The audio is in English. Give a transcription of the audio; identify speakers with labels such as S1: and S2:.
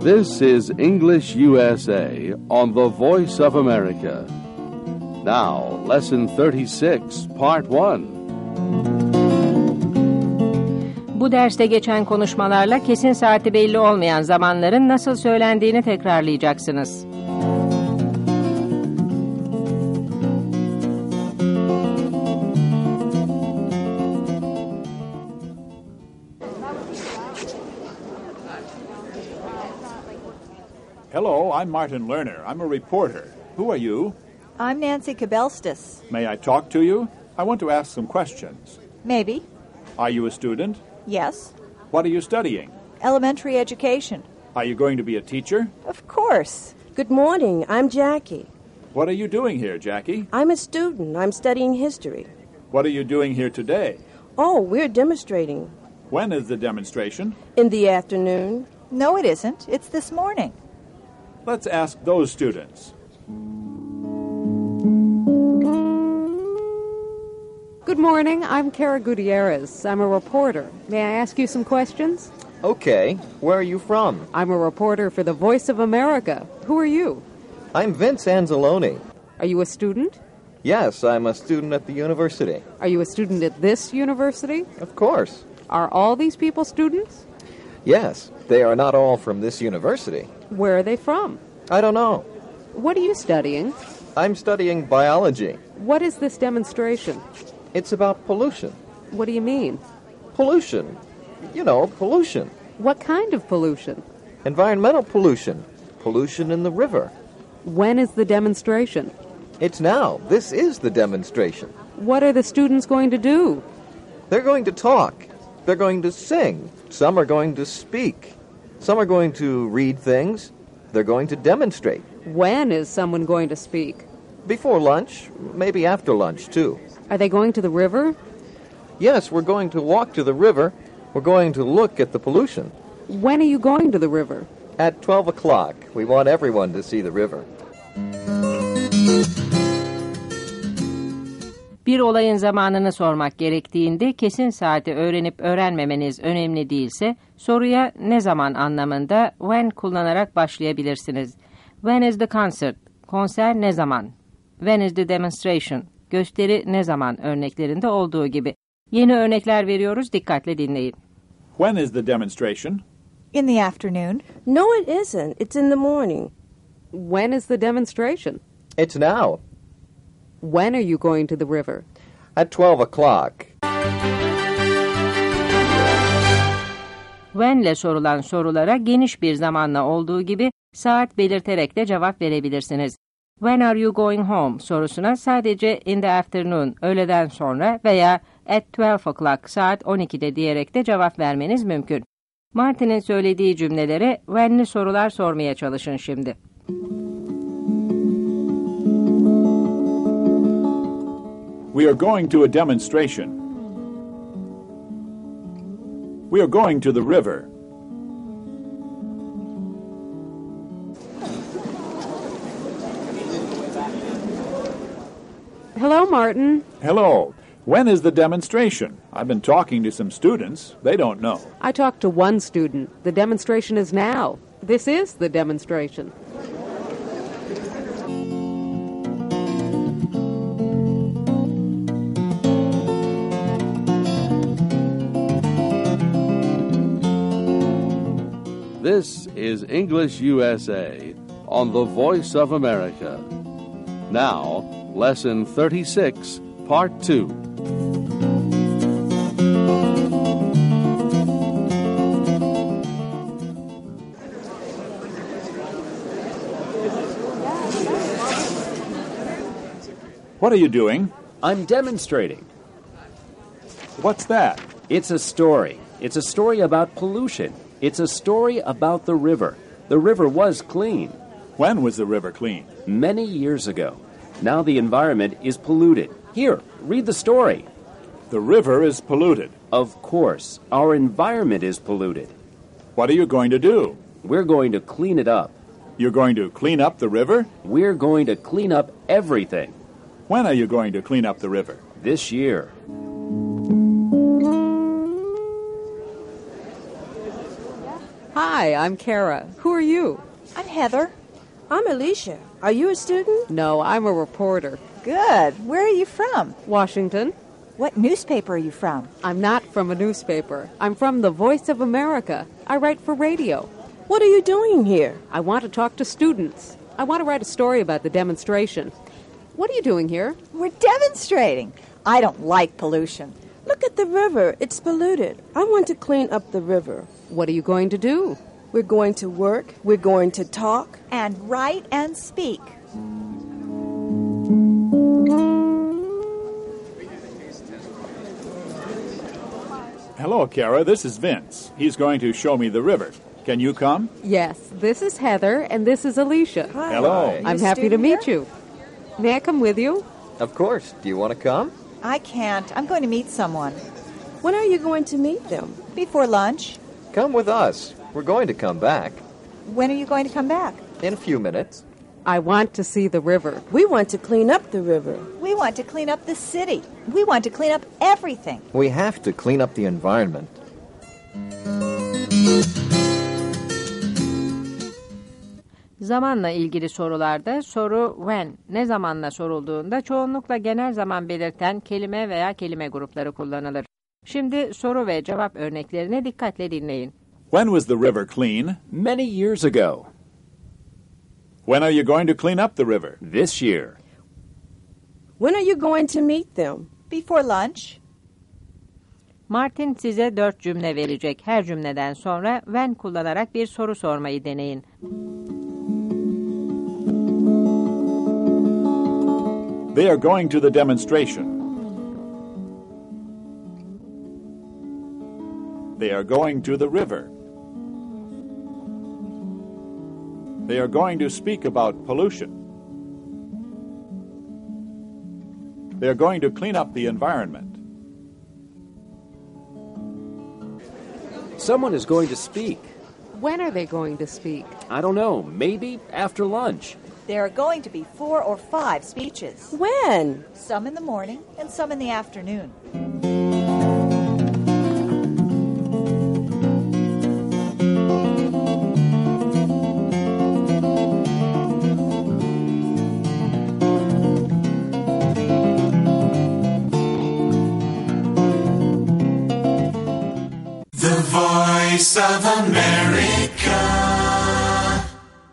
S1: This is English USA on the Voice of America. Now, Lesson 36, Part 1.
S2: Bu derste geçen konuşmalarla kesin saati belli olmayan zamanların nasıl söylendiğini tekrarlayacaksınız.
S3: Hello, I'm Martin Lerner. I'm a reporter. Who are you?
S4: I'm Nancy Kabelstis.
S3: May I talk to you? I want to ask some questions.
S4: Maybe.
S3: Are you a student?
S4: Yes.
S3: What are you studying?
S4: Elementary education.
S3: Are you going to be a teacher?
S4: Of course.
S5: Good morning. I'm Jackie.
S3: What are you doing here, Jackie?
S5: I'm a student. I'm studying history.
S3: What are you doing here today?
S5: Oh, we're demonstrating.
S3: When is the demonstration?
S5: In the afternoon.
S4: No, it isn't. It's this morning.
S3: Let's ask those students.
S6: Good morning. I'm Kara Gutierrez. I'm a reporter. May I ask you some questions?
S7: Okay. Where are you from?
S6: I'm a reporter for the Voice of America. Who are you?
S7: I'm Vince Anzalone.
S6: Are you a student?
S7: Yes, I'm a student at the university.
S6: Are you a student at this university?
S7: Of course.
S6: Are all these people students?
S7: Yes, they are not all from this university.
S6: Where are they from?
S7: I don't know.
S6: What are you studying?
S7: I'm studying biology.
S6: What is this demonstration?
S7: It's about pollution.
S6: What do you mean?
S7: Pollution. You know, pollution.
S6: What kind of pollution?
S7: Environmental pollution. Pollution in the river.
S6: When is the demonstration?
S7: It's now. This is the demonstration.
S6: What are the students going to do?
S7: They're going to talk. They're going to sing. Some are going to speak. Some are going to read things. They're going to demonstrate.
S6: When is someone going to speak?
S7: Before lunch, maybe after lunch, too.
S6: Are they going to the river?
S7: Yes, we're going to walk to the river. We're going to look at the pollution.
S6: When are you going to the river?
S7: At 12 o'clock. We want everyone to see the river.
S2: Bir olayın zamanını sormak gerektiğinde kesin saati öğrenip öğrenmemeniz önemli değilse soruya ne zaman anlamında when kullanarak başlayabilirsiniz. When is the concert? Konser ne zaman? When is the demonstration? Gösteri ne zaman örneklerinde olduğu gibi. Yeni örnekler veriyoruz, dikkatle dinleyin.
S3: When is the demonstration?
S4: In the afternoon.
S5: No, it isn't. It's in the morning.
S6: When is the demonstration?
S7: It's now.
S6: When are you going to the river?
S7: At 12 o'clock.
S2: When'le sorulan sorulara geniş bir zamanla olduğu gibi saat belirterek de cevap verebilirsiniz. When are you going home sorusuna sadece in the afternoon, öğleden sonra veya at 12 o'clock, saat 12'de diyerek de cevap vermeniz mümkün. Martin'in söylediği cümlelere when'li sorular sormaya çalışın şimdi.
S3: We are going to a demonstration. We are going to the river.
S6: Hello, Martin.
S3: Hello. When is the demonstration? I've been talking to some students. They don't know.
S6: I talked to one student. The demonstration is now. This is the demonstration.
S1: This is English USA on the Voice of America. Now, Lesson 36, Part 2.
S3: What are you doing?
S8: I'm demonstrating.
S3: What's that?
S8: It's a story. It's a story about pollution. It's a story about the river. The river was clean.
S3: When was the river clean?
S8: Many years ago. Now the environment is polluted. Here, read the story.
S3: The river is polluted.
S8: Of course, our environment is polluted.
S3: What are you going to do?
S8: We're going to clean it up.
S3: You're going to clean up the river?
S8: We're going to clean up everything.
S3: When are you going to clean up the river?
S8: This year.
S4: Hi,
S6: Hi, I'm Kara. Who are you?
S4: I'm Heather.
S5: I'm Alicia. Are you a student?
S6: No, I'm a reporter.
S4: Good. Where are you from?
S6: Washington.
S4: What newspaper are you from?
S6: I'm not from a newspaper. I'm from the Voice of America. I write for radio.
S5: What are you doing here?
S6: I want to talk to students. I want to write a story about the demonstration. What are you doing here?
S4: We're demonstrating. I don't like pollution.
S5: Look at the river. It's polluted. I want to clean up the river.
S6: What are you going to do?
S5: We're going to work. We're going to talk.
S4: And write and speak.
S3: Hello, Kara. This is Vince. He's going to show me the river. Can you come?
S6: Yes, this is Heather, and this is Alicia.
S5: Hi.
S3: Hello.
S4: You
S6: I'm
S4: a
S6: happy to
S4: student
S6: meet
S4: here?
S6: you. May I come with you?
S7: Of course. Do you want to come?
S4: I can't. I'm going to meet someone.
S5: When are you going to meet them?
S4: Before lunch.
S7: Come with us. We're going to come back
S4: When are you going to come back?
S7: in a few minutes.
S6: I want to see the river.
S5: We want to clean up the river.
S4: We want to clean up the city. We want to clean up everything.
S7: We have to clean up the environment.
S2: Zamanla ilgili sorularda soru when, ne zamanla sorulduğunda çoğunlukla genel zaman belirten kelime veya kelime grupları kullanılır. Şimdi soru ve cevap örneklerini dikkatle dinleyin.
S3: When was the river clean?
S8: Many years ago.
S3: When are you going to clean up the river?
S8: This year.
S5: When are you going to meet them?
S4: Before lunch.
S2: Martin size 4 cümle verecek. Her cümleden sonra when kullanarak bir soru sormayı deneyin.
S3: They are going to the demonstration. They are going to the river. They are going to speak about pollution. They are going to clean up the environment.
S8: Someone is going to speak.
S6: When are they going to speak?
S8: I don't know. Maybe after lunch.
S4: There are going to be 4 or 5 speeches.
S5: When?
S4: Some in the morning and some in the afternoon.
S9: The Voice of America.